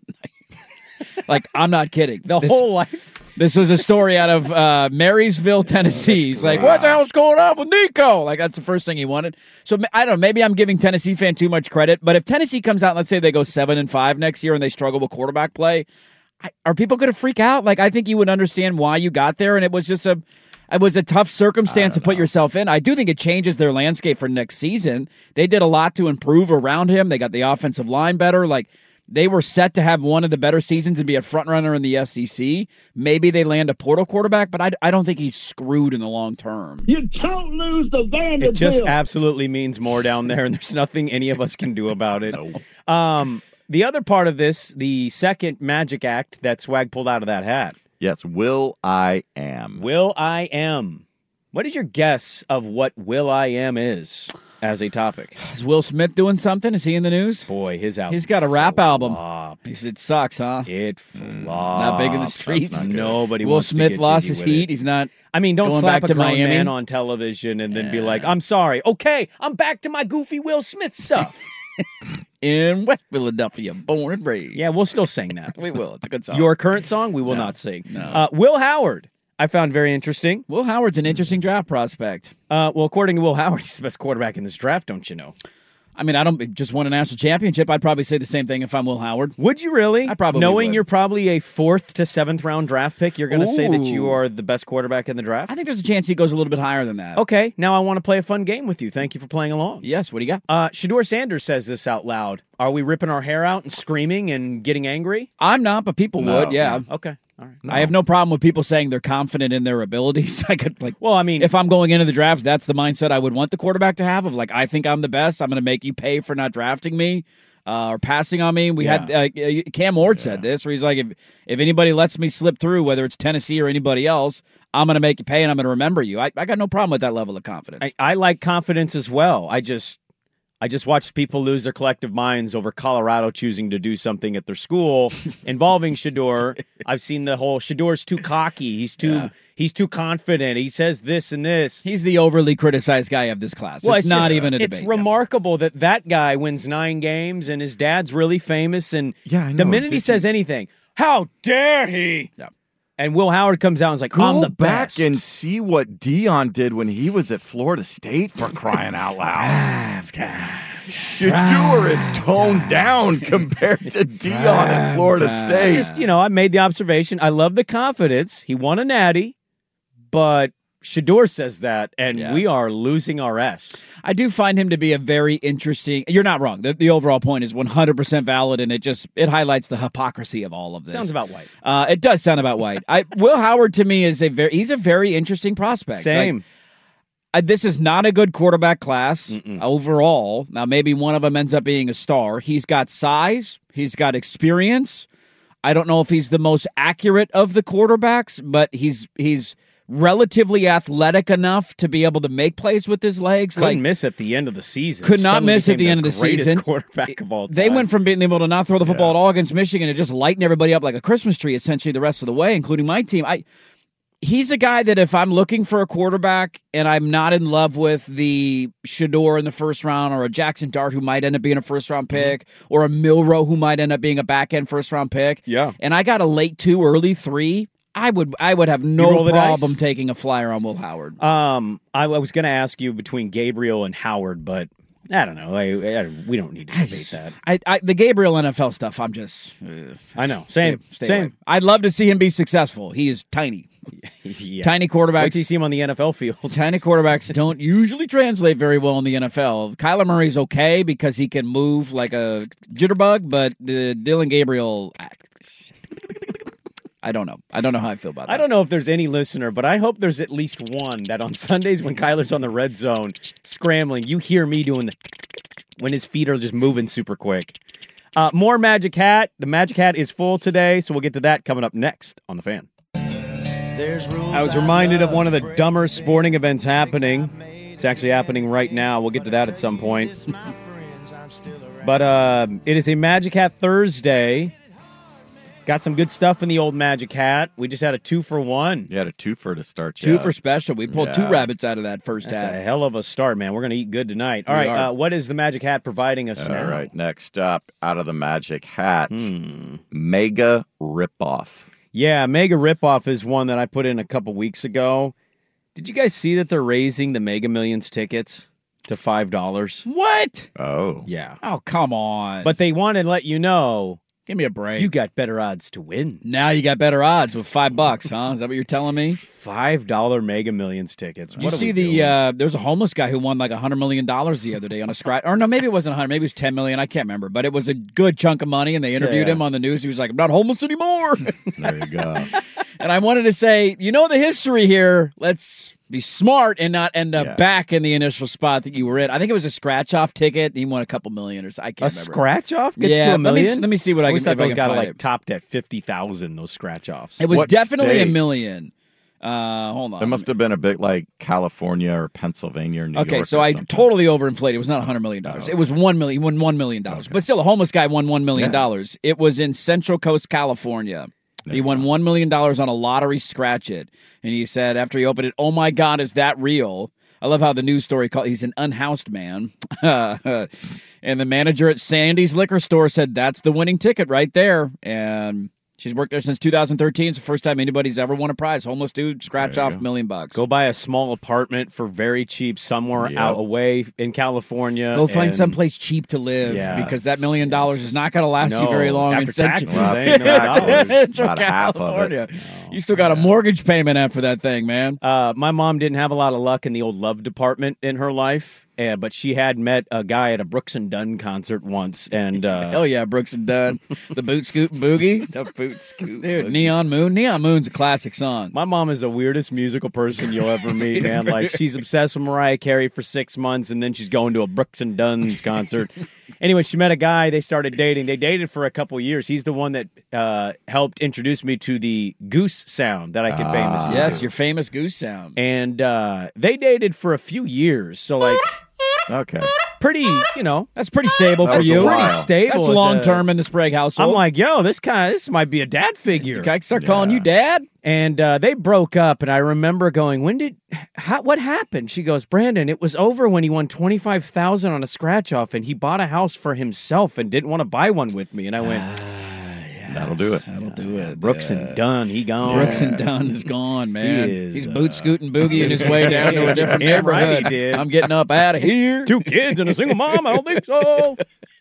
Like, I'm not kidding. The This- whole life. This was a story out of uh, Marysville, Tennessee. He's like, what the hell's going on with Nico? Like, that's the first thing he wanted. So, ma- I don't know. Maybe I'm giving Tennessee fan too much credit. But if Tennessee comes out, and let's say they go seven and five next year and they struggle with quarterback play, I, are people going to freak out? Like, I think you would understand why you got there. And it was just a, it was a tough circumstance to put yourself in. I do think it changes their landscape for next season. They did a lot to improve around him. They got the offensive line better. Like, they were set to have one of the better seasons and be a front runner in the S E C. Maybe they land a portal quarterback, but I, I don't think he's screwed in the long term. You don't lose the Vanderbilt. It just absolutely means more down there, and there's nothing any of us can do about it. Um, the other part of this, the second magic act that Swag pulled out of that hat. Yes, Will I Am. Will I Am. What is your guess of what Will I Am is as a topic? Is Will Smith doing something? Is he in the news? Boy, his album. He's got a rap album. flopped. He said, it sucks, huh? It flopped. Not big in the streets. Nobody Will wants to Smith get lost jiggy his with heat. it. He's not. I mean, don't going slap back a to grown Miami. man on television and then be like, I'm sorry. Okay, I'm back to my goofy Will Smith stuff. In West Philadelphia, born and raised. Yeah, we'll still sing that. We will. It's a good song. Your current song, we will No. not sing. No. Uh, Will Howard, I found very interesting. Will Howard's an interesting draft prospect. Uh, well, according to Will Howard, he's the best quarterback in this draft, don't you know? I mean, I don't just won a national championship. I'd probably say the same thing if I'm Will Howard. Would you really? I probably Knowing would. you're probably a fourth to seventh round draft pick, you're going to say that you Ooh. are the best quarterback in the draft? I think there's a chance he goes a little bit higher than that. Okay, now I want to play a fun game with you. Thank you for playing along. Yes, what do you got? Uh, Shador Sanders says this out loud. Are we ripping our hair out and screaming and getting angry? I'm not, but people No. would, yeah. Okay, all right. I have no problem with people saying they're confident in their abilities. I could like, Well, I mean, if I'm going into the draft, that's the mindset I would want the quarterback to have. Of like, I think I'm the best. I'm going to make you pay for not drafting me uh, or passing on me. We had uh, Cam Ward said this, where he's like, if if anybody lets me slip through, whether it's Tennessee or anybody else, I'm going to make you pay and I'm going to remember you. I, I got no problem with that level of confidence. I, I like confidence as well. I just I just watched people lose their collective minds over Colorado choosing to do something at their school involving Shador. I've seen the whole Shador's too cocky. He's too Yeah. he's too confident. He says this and this. He's the overly criticized guy of this class. Well, it's, not just- even a It's debate. remarkable that that guy wins nine games and his dad's really famous. And Yeah, I the know. minute he Did says anything, how dare he? Yeah. And Will Howard comes out and is like, Go I'm the back best. and see what Dion did when he was at Florida State, for crying out loud. Shador is toned down compared to Dion at Florida State. Just, you know, I made the observation. I love the confidence. He won a natty, but Shador says that, and Yeah. we are losing our S. I do find him to be a very interesting. You're not wrong. The, the overall point is one hundred percent valid, and it just it highlights the hypocrisy of all of this. Sounds about white. Uh, it does sound about white. I, Will Howard to me is a very he's a very interesting prospect. Same. Like, uh, this is not a good quarterback class overall. Now maybe one of them ends up being a star. He's got size. He's got experience. I don't know if he's the most accurate of the quarterbacks, but he's he's relatively athletic enough to be able to make plays with his legs. Couldn't like miss at the end of the season. Could not Suddenly miss at became the end of the greatest season. quarterback of all time. They went from being able to not throw the football at all against Michigan and just lighten everybody up like a Christmas tree essentially the rest of the way, including my team. I he's a guy that if I'm looking for a quarterback and I'm not in love with the Shador in the first round or a Jackson Dart who might end up being a first round pick or a Milroe who might end up being a back end first round pick. Yeah. And I got a late two, early three. I would I would have You no roll the dice? problem taking a flyer on Will Howard. Um, I, I was going to ask you between Gabriel and Howard, but I don't know. I, I, we don't need to debate that. I, I the Gabriel N F L stuff. I'm just. Uh, I know. Same. stay Same. away. I'd love to see him be successful. He is tiny. Yeah. Tiny Wait quarterbacks. till you see him on the N F L field. Tiny quarterbacks don't usually translate very well in the N F L. Kyler Murray's okay because he can move like a jitterbug, but the Dylan Gabriel, I don't know. I don't know how I feel about that. I don't know if there's any listener, but I hope there's at least one that on Sundays when Kyler's on the red zone scrambling, you hear me doing the when his feet are just moving super quick. Uh, more Magic Hat. The Magic Hat is full today, so we'll get to that coming up next on The Fan. I was reminded of one of the dumber sporting events happening. It's actually happening right now. We'll get to that at some point. But uh, it is a Magic Hat Thursday. Got some good stuff in the old Magic Hat. We just had a two for one. You had a twofer to start. Two yeah. for special. We pulled two Yeah. rabbits out of that first That's hat. a hell of a start, man. We're going to eat good tonight. All We right, are. uh, what is the Magic Hat providing us All now? right, next up, out of the Magic Hat, Hmm. Mega Ripoff. Yeah, Mega Ripoff is one that I put in a couple weeks ago. Did you guys see that they're raising the Mega Millions tickets to five dollars? What? Oh. Yeah. Oh, come on. But they want to let you know give me a break. you got better odds to win. now you got better odds with five bucks, huh? Is that what you're telling me? five dollars Mega Millions tickets. Did What you are see we the doing? uh there's a homeless guy who won like a hundred million dollars the other day on a scratch or no, maybe it wasn't a hundred, maybe it was ten million, I can't remember, but it was a good chunk of money and they interviewed Yeah. him on the news. He was like, I'm not homeless anymore. There you go. And I wanted to say, you know the history here. Let's be smart and not end up Yeah. back in the initial spot that you were in. I think it was a scratch off ticket. He won a couple million or so. I a can't remember. scratch off gets Yeah, to a let me- million? let me see what I always can- thought if I those can got find like it. topped at fifty thousand, those scratch offs. It was What definitely a state? million. Uh, hold on. It must have been a bit like California or Pennsylvania or New Okay, York. so or I something. totally overinflated. It was not one hundred million dollars. Oh, okay. It was one million. He won one million dollars. Okay. But still, a homeless guy won one million dollars. Yeah. It was in Central Coast, California. There he won one million dollars on a lottery scratch it. And he said after he opened it, oh, my God, is that real? I love how the news story called he's an unhoused man. And the manager at Sandy's liquor store said that's the winning ticket right there. And she's worked there since two thousand thirteen. It's the first time anybody's ever won a prize. Homeless dude, scratch off a million bucks. Go buy a small apartment for very cheap somewhere Yep. out away in California. Go find and- someplace cheap to live Yes, because that million dollars is not going to last No, you very long after in Central, taxes, Well, ain't no taxes, dollars. Central about half of it. California. You still got a mortgage payment after that thing, man. Uh, my mom didn't have a lot of luck in the old love department in her life, uh, but she had met a guy at a Brooks and Dunn concert once, and uh, Hell yeah, Brooks and Dunn. The Boot Scoot and Boogie. the boot scoop. Dude, Neon Moon. Neon Moon's a classic song. My mom is the weirdest musical person you'll ever meet, man. Like, she's obsessed with Mariah Carey for six months, and then she's going to a Brooks and Dunn's concert. Anyway, she met a guy. They started dating. They dated for a couple years. He's the one that uh, helped introduce me to the goose sound that I could famously Yes, do. your famous goose sound. And uh, they dated for a few years. So, like, Okay. pretty, you know, That's pretty stable That for was a you. while. pretty stable. That's as long a- term in the Sprague household. I'm like, yo, this guy, this might be a dad figure. Can I start calling you dad? And uh, they broke up, and I remember going, "When did? How, what happened?" She goes, "Brandon, it was over when he won twenty five thousand on a scratch off, and he bought a house for himself and didn't want to buy one with me." And I went, That'll do it. That'll do it. "Brooks Uh, and Dunn, he gone." Brooks and Dunn is gone, man. He is, He's uh, boot scooting boogieing his way down to a different Damn right he neighborhood. did. I'm getting up out of here. Two kids and a single mom. I don't think so.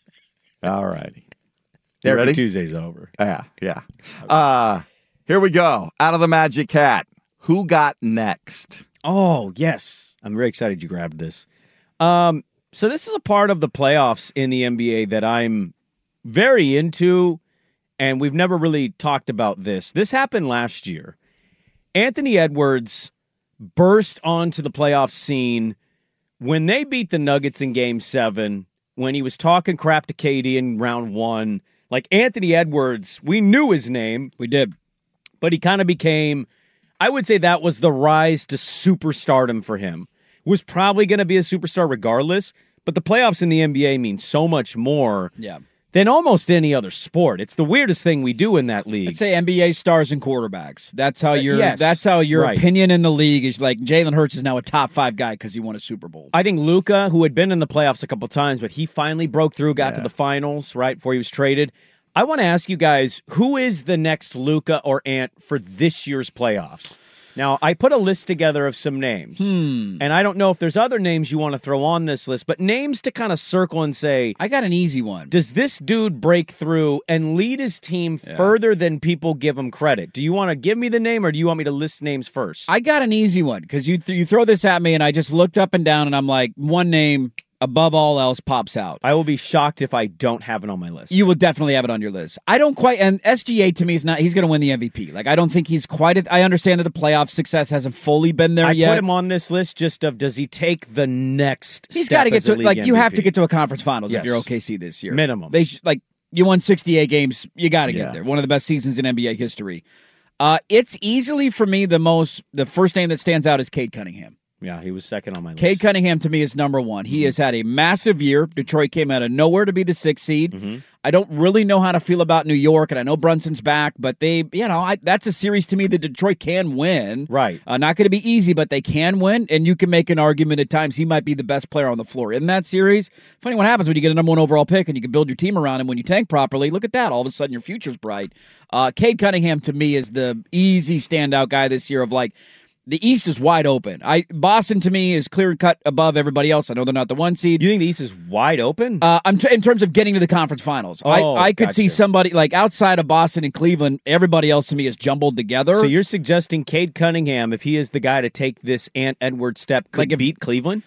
All righty. Therapy ready? Tuesday's over. Yeah, yeah. Uh, here we go. Out of the Magic Hat. Who got next? Oh, yes. I'm very excited you grabbed this. Um, so this is a part of the playoffs in the N B A that I'm very into, and we've never really talked about this. This happened last year. Anthony Edwards burst onto the playoff scene when they beat the Nuggets in Game seven, when he was talking crap to K D in round one. Like, Anthony Edwards, we knew his name. We did. But he kind of became, I would say that was the rise to superstardom for him. Was probably going to be a superstar regardless, but the playoffs in the N B A mean so much more Yeah. than almost any other sport. It's the weirdest thing we do in that league. I'd say N B A stars and quarterbacks. That's how your yes. that's how your Right. opinion in the league is. Like Jalen Hurts is now a top five guy because he won a Super Bowl. I think Luka, who had been in the playoffs a couple times, but he finally broke through, got to Yeah. the finals, right, before he was traded. I want to ask you guys, who is the next Luka or Ant for this year's playoffs? Now, I put a list together of some names, Hmm. and I don't know if there's other names you want to throw on this list, but names to kind of circle and say, I got an easy one. does this dude break through and lead his team further than people give him credit? Do you want to give me the name, or do you want me to list names first? I got an easy one because you th- you throw this at me and I just looked up and down and I'm like, one name above all else pops out. I will be shocked if I don't have it on my list. You will definitely have it on your list. I don't quite, and S G A to me is not, he's going to win the M V P. Like, I don't think he's quite, a, I understand that the playoff success hasn't fully been there I yet. put him on this list just of, does he take the next He's step got to get as a to, league like, you have to M V P? get to a conference finals Yes. if you're O K C this year. Minimum. They sh- like, you won sixty-eight games, you got to Yeah. get there. One of the best seasons in N B A history. Uh, it's easily, for me, the most, the first name that stands out is Cade Cunningham. Yeah, he was second on my list. Cade Cunningham to me is number one. He has had a massive year. Detroit came out of nowhere to be the sixth seed. Mm-hmm. I don't really know how to feel about New York, and I know Brunson's back, but they, you know, I, that's a series to me that Detroit can win. Right. Uh, not going to be easy, but they can win, and you can make an argument at times he might be the best player on the floor in that series. Funny what happens when you get a number one overall pick and you can build your team around him when you tank properly. Look at that. All of a sudden, your future's bright. Uh, Cade Cunningham, to me, is the easy standout guy this year of like, the East is wide open. I Boston to me is clear cut above everybody else. I know they're not the one seed. You think the East is wide open? Uh, I'm t- in terms of getting to the conference finals. Oh, I, I could see gotcha. somebody like outside of Boston and Cleveland. Everybody else to me is jumbled together. So you're suggesting Cade Cunningham, if he is the guy to take this Ant Edwards step, could Like if- beat Cleveland?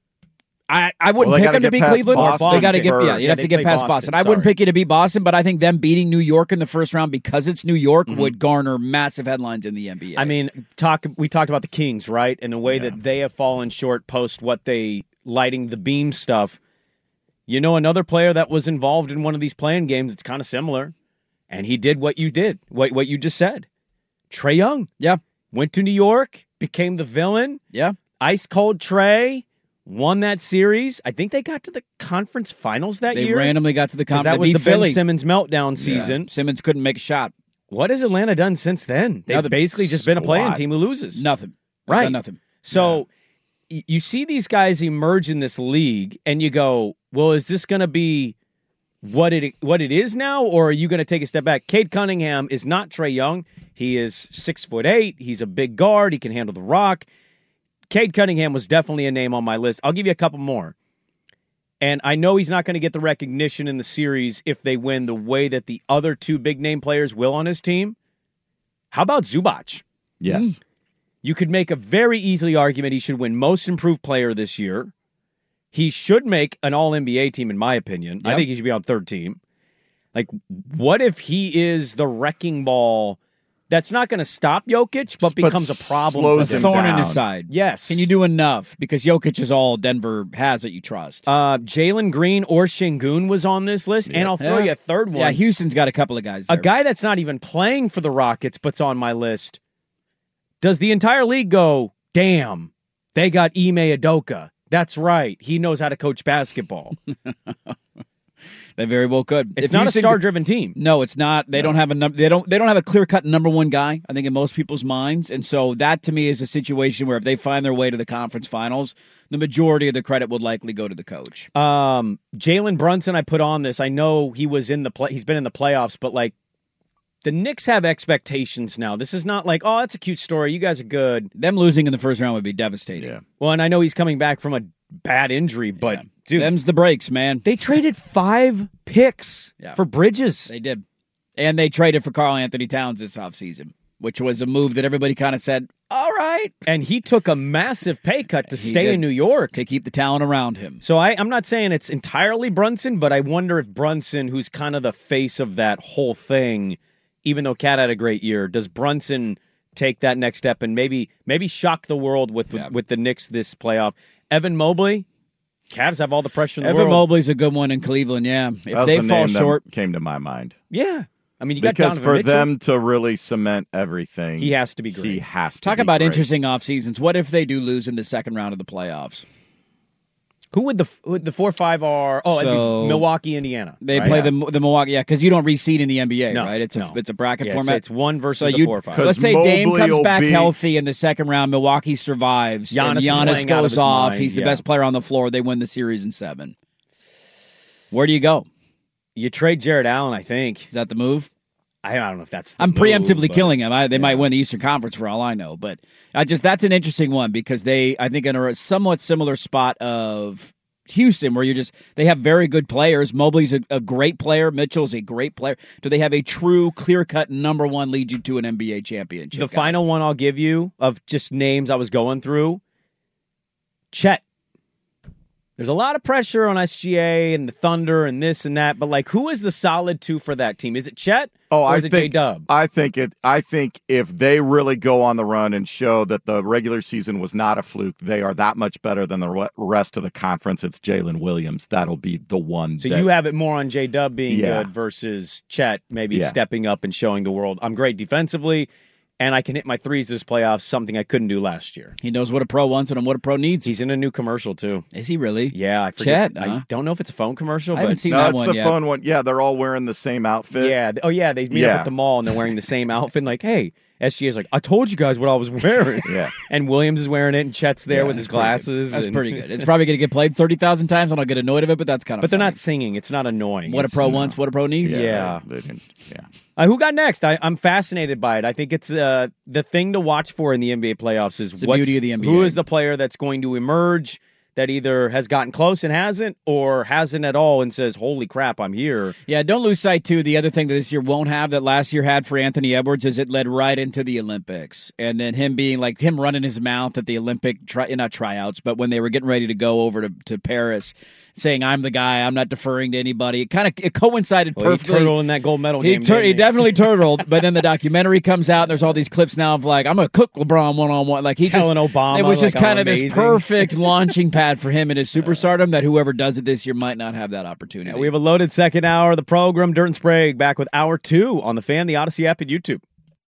I, I wouldn't Well, they pick gotta him to get beat past Cleveland. Boston They got to get first. yeah. You Yeah, have they to get play past Boston, Boston. I wouldn't sorry. pick you to beat Boston, but I think them beating New York in the first round because it's New York Mm-hmm. would garner massive headlines in the N B A. I mean, talk. We talked about the Kings, right? And the way that they have fallen short post what they lighting the beam stuff. You know, another player that was involved in one of these playing games, it's kind of similar, and he did what you did, what what you just said. Trae Young. yeah. went to New York, became the villain. Yeah. Ice cold Trey won that series. I think they got to the conference finals that They year. randomly got to the conference. That was the Philly. Ben Simmons meltdown season. Yeah. Simmons couldn't make a shot. What has Atlanta done since then? They've Nothing. basically just been a playing Squad. team who loses. Nothing. They've Right. done nothing. So y you see these guys emerge in this league, and you go, well, is this going to be what it what it is now, or are you going to take a step back? Cade Cunningham is not Trae Young. He is six foot eight. He's a big guard. He can handle the rock. Cade Cunningham was definitely a name on my list. I'll give you a couple more. And I know he's not going to get the recognition in the series if they win the way that the other two big name players will on his team. How about Zubac? Yes. You could make a very easily argument he should win Most Improved Player this year. He should make an All N B A team, in my opinion. I Yep. think he should be on third team. Like, what if he is the wrecking ball that's not going to stop Jokic, but, But becomes a problem slows for him them? Thorn in down. his side. Yes. Can you do enough? Because Jokic is all Denver has that you trust. Uh, Jalen Green or Şengün was on this list, and I'll throw Yeah. you a third one. Yeah, Houston's got a couple of guys a there. guy that's not even playing for the Rockets but's on my list. Does the entire league go, damn, they got Ime Udoka? That's right. He knows how to coach basketball. They very well could. It's If not a Houston- star-driven team. No, it's not. They don't have a num- they don't they don't have a clear-cut number one guy, I think, in most people's minds. And so that to me is a situation where if they find their way to the conference finals, the majority of the credit would likely go to the coach. Um, Jalen Brunson, I put on this. I know he was in the play. He's been in the playoffs, but like the Knicks have expectations now. This is not like, oh, that's a cute story. You guys are good. Them losing in the first round would be devastating. Yeah. Well, and I know he's coming back from a bad injury, but Yeah. dude, Them's the breaks, man. they traded five picks Yeah. for Bridges. They did. And they traded for Karl Anthony Towns this offseason, which was a move that everybody kind of said, all right, And he took a massive pay cut to He stay did. in New York. to keep the talent around him. So I, I'm not saying it's entirely Brunson, but I wonder if Brunson, who's kind of the face of that whole thing, even though Cat had a great year, does Brunson take that next step and maybe maybe shock the world with Yeah. with the Knicks this playoff? Evan Mobley, Cavs have all the pressure in the Evan world. Mobley's a good one in Cleveland, yeah. If That was they the fall name that short, came to my mind. Yeah. I mean, you got Because Donovan for Mitchell. them to really cement everything, He has to be great. He has to talk be about great. interesting off seasons. What if they do lose in the second round of the playoffs? Who would the who would the four five are? Oh, it'd be So- Milwaukee, Indiana. They right? play the the Milwaukee, yeah, because you don't reseed in the N B A, No, right? It's a no. it's a bracket Yeah, it's- format. It's one versus So the you, four five. let's say Dame Mobley comes will back be- healthy in the second round. Milwaukee survives. Giannis and is Giannis playing out of goes his off. mind, He's the yeah. best player on the floor. They win the series in seven. Where do you go? You trade Jared Allen, I think. Is that the move? I don't know if that's the I'm move, preemptively but- killing him. I, they might win the Eastern Conference for all I know, but I just that's an interesting one because they I think are a somewhat similar spot of Houston, where you're just they have very good players. Mobley's a, a great player. Mitchell's a great player. Do they have a true clear cut number one lead you to an N B A championship? The guy? final one I'll give you of just names I was going through, Chet. There's a lot of pressure on S G A and the Thunder and this and that, but like, who is the solid two for that team? Is it Chet Oh, or I is it think J-Dub? I think it. I think if they really go on the run and show that the regular season was not a fluke, they are that much better than the re- rest of the conference. It's Jalen Williams. That'll be the one. So that, you have it more on J-Dub being Yeah. good versus Chet maybe Yeah. stepping up and showing the world I'm great defensively and I can hit my threes this playoff, something I couldn't do last year. He knows what a pro wants and what a pro needs. He's in a new commercial too. Is he really? Yeah, I forget. Chet, I huh? don't know if it's a phone commercial, I haven't but seen no, that it's one the yet. phone one. Yeah, they're all wearing the same outfit. yeah. Oh yeah, they meet Yeah. up at the mall and they're wearing the same outfit. Like, hey, S G A's like, I told you guys what I was wearing. Yeah. And Williams is wearing it, and Chet's there Yeah, with his that's pretty good. glasses. That's and- pretty good. It's probably going to get played thirty thousand times, and I'll get annoyed of it, but that's kind of But they're funny. not singing. It's not annoying. What a It's- pro wants, what a pro needs. Yeah. they didn't- yeah. Uh, who got next? I, I'm fascinated by it. I think it's uh, the thing to watch for in the N B A playoffs is It's the what's- beauty of the N B A. who is the player that's going to emerge that either has gotten close and hasn't, or hasn't at all and says, holy crap, I'm here. Yeah, don't lose sight, too. The other thing that this year won't have that last year had for Anthony Edwards is it led right into the Olympics. And then him being like, him running his mouth at the Olympic, try, not tryouts, but when they were getting ready to go over to, to Paris, saying, I'm the guy, I'm not deferring to anybody. It kind of it coincided Well, he perfectly. turtled in that gold medal He, game. tur- didn't he definitely turtled, but then the documentary comes out, and there's all these clips now of like, I'm going to cook LeBron one-on-one. Like he Telling just, Obama, It was just like, I'm kind of this amazing. perfect launching pad for him and his superstardom that whoever does it this year might not have that opportunity. We have a loaded second hour of the program. Dirt and Sprague back with hour two on the Fan, the Odyssey app, and YouTube.